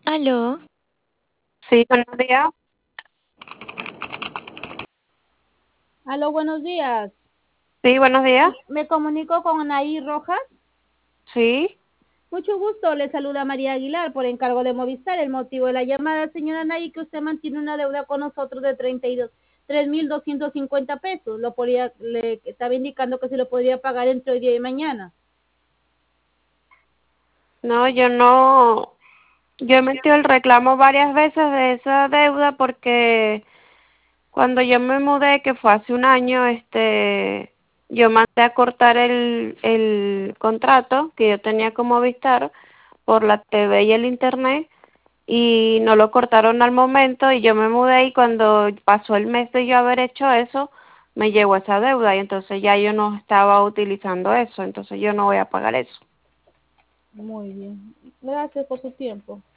Aló, Sí, buenos días. Aló, buenos días. Sí, buenos días. Me comunico con Anaí Rojas. Sí. Mucho gusto, le saluda María Aguilar por encargo de Movistar. El motivo de la llamada, señora Anaí, que usted mantiene una deuda con nosotros de 3.250 pesos. Le estaba indicando que se lo podría pagar entre hoy día y mañana. No, yo no. Yo he metido el reclamo varias veces de esa deuda porque cuando yo me mudé, que fue hace un año, yo mandé a cortar el contrato que yo tenía con Movistar por la TV y el internet y no lo cortaron al momento y yo me mudé y cuando pasó el mes de yo haber hecho eso, me llegó esa deuda y entonces ya yo no estaba utilizando eso, entonces yo no voy a pagar eso. Muy bien. Gracias por su tiempo.